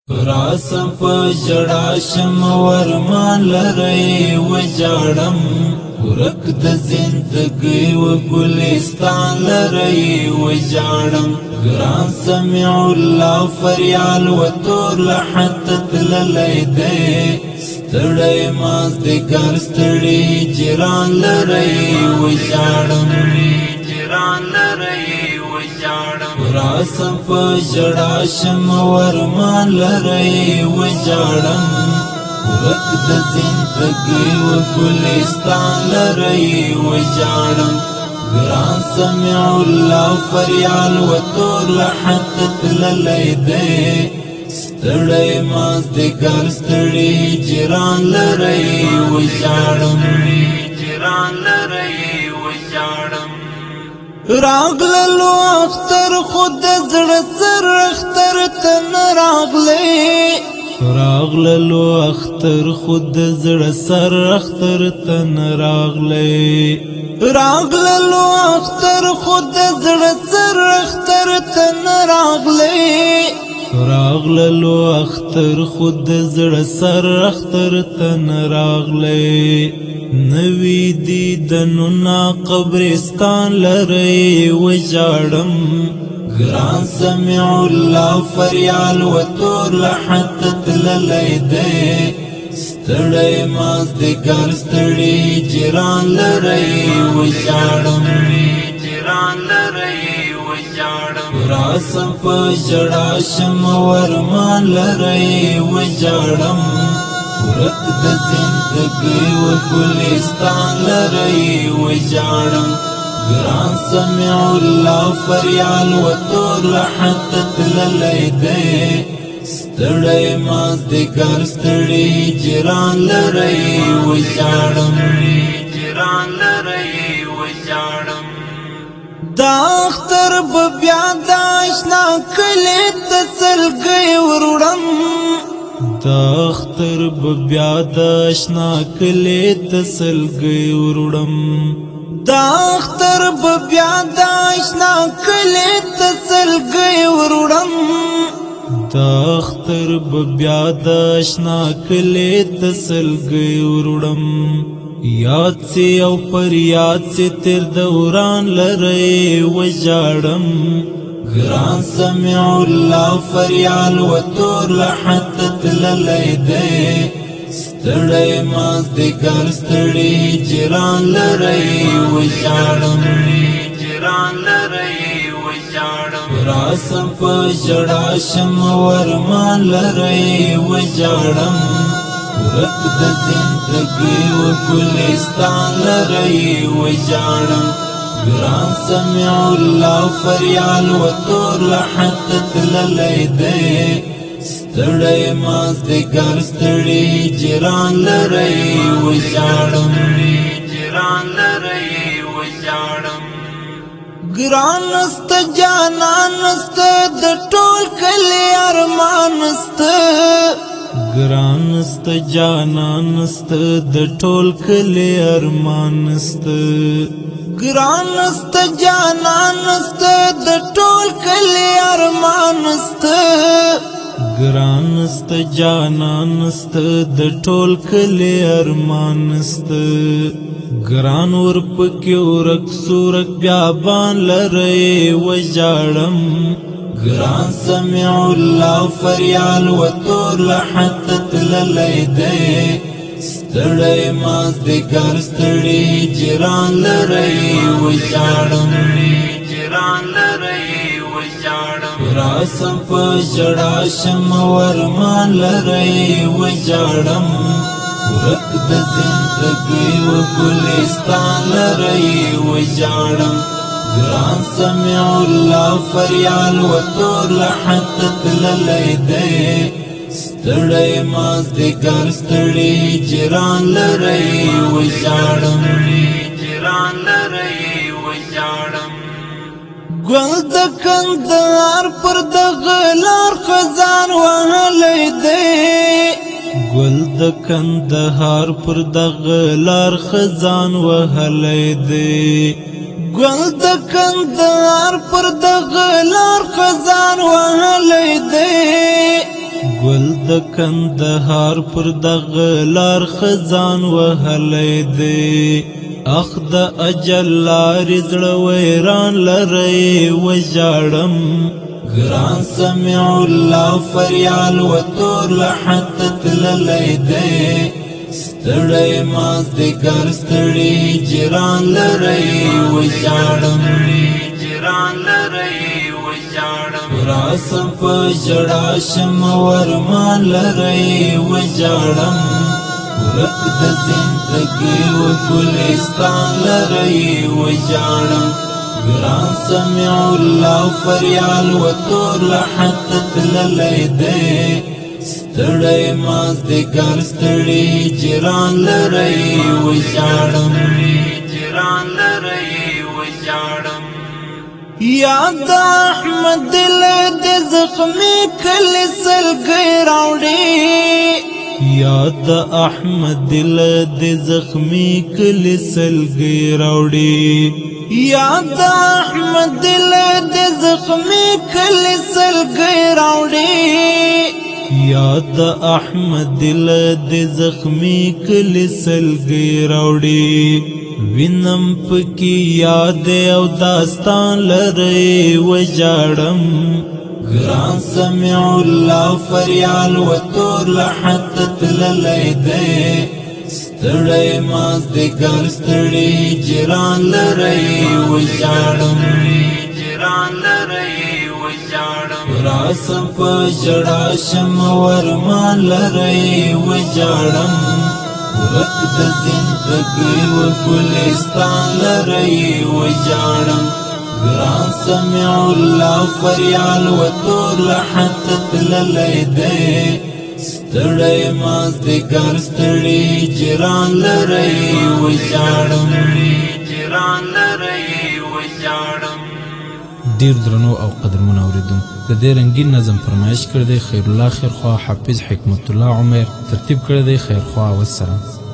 راسم په ژړا شم ورمان لري وجاړم ورک د زندګۍ و ګلستان لري وجاړم ګران سمع الله فریال و تور لحد تللی دی ستړی مازدیګر ستړي جیران لري وجاړم جیران لري راسم په ژړا شم ورمان لري وجاړم ورک د زندګۍ و ګلستان لري وجاړم ګران سمع الله فریال و تور لحد تللی دی ستړی مازدیګر ستړي جیران لري وجاړم جیران لري وجاړم راغللو اختر خود زړه سر اختر تن راغلی راغللو اختر خود زړه سر اختر تن راغلی راغللو اختر خود زړه سر اختر تن راغلی راغللو اختر خود زړه سر اختر تن راغلی نوی دیدنو نا قبرستان لري وجاړم ګران سمع الله فریال و تور لحد تللی دی ستړی مازدیګر ستړي جیران لري وجاړم جیران لري وجاړم راسم په ژړا شم ورمان لري وجاړم ورک د زندګۍ و ګلستان لري وجاړم ګران سمع الله فریال و تور لحد تللی دی ستړی مازدیګر ستړي جیران لري وجاړم جیران لري وجاړم دا اختر به بیا د اشنا کلي ته سلګۍ وروړم دا اختر به بیا د اشنا کلي ته سلګۍ وروړم دا اختر به بیا د اشنا کلي ته سلګۍ وروړم دا اختر به بیا د اشنا کلي ته سلګۍ وروړم یاد سی او پر یاد سی تیر دوران لري وجاړم ګران سمع الله فریال و تور لحد تللی دی ستړی مازدیګر ستړي جیران لري وجاړم جیران لري وجاړم راسم په ژړا شم ورمان لري وجاړم ورک د زندګۍ و ګلستان لري وجاړم ګران سمع الله فریال و تور لحد تللی دی ستړی مازدیګر ستړي جیران لري وجاړم جیران لري وجاړم ګران است جانان است د ټول کلی ارمان است ګران است جانان است د ټول کلی ارمان است ګران است جانان است د ټول کلی ارمان است ګران است جانان است د ټول کلی ارمان است ګران ورپکې ورک سورک بیابان لري وجاړم ګران سمع الله فریال و تور لحد تللی دی ستړی مازدیګر ستړي جیران لري وجاړم جیران لري وجاړم راسم په ژړا شم ورمان لري وجاړم ورک د زندګۍ و ګلستان لري وجاړم ګران سمع الله فریال و تور لحد تللی دی ستړی مازدیګر ستړي جیران لري وجاړم جیران لري وجاړم ګل د کندهار پر دغه لار خزان وهلی دی ګل د کندهار پر دغه لار خزان وهلی دی ګل د کندهار پر دغه لار خزان وهلی دی ګل د کندهار پر دغه لار خزان وهلی دی اخ د اجل لارې زړه ویران لری وژاړم ګران سمیع الله فریال و تور لحد تللی دی ستړی مازدیګر ستړي جیران لری وژاړم راسم په ژړا شم ورمان لری وژاړم ورک د زندګي و ګلستان لری وژاړم ګران سمیع الله فریال و تور لحد تللی دی ستړی مازدیګر ستړي جیران لری وژاړم یاد احمد دل د زخمی کلی سلګی راوړي یاد احمد دل د زخمی کلی سلګی راوړي یاد احمد دل د زخمی کلی سلګی راوړي یاد احمد دل د زخمی کلی سلګی راوړي وینم پکی یاد او داستان لری وژاړم ګران سمیع الله فریال و تور لحد تللی دی ستړی مازدیګر ستړي جیران لری وژاړم راسم په ژړا شم ورمان لری وژاړم ورک د زندګي و ګلستان لری وژاړم ګران سمیع الله فریال و تور لحد تللی دی ستړی مازدیګر ستړي جیران لری وژاړم ډیر درنو او قدرمن اوریدونکو د دې رنگین نظم فرمایش کړی دی خیر الله خیرخوا حافظ حکمت الله عمر ترتیب کړی دی خیرخوا والسلام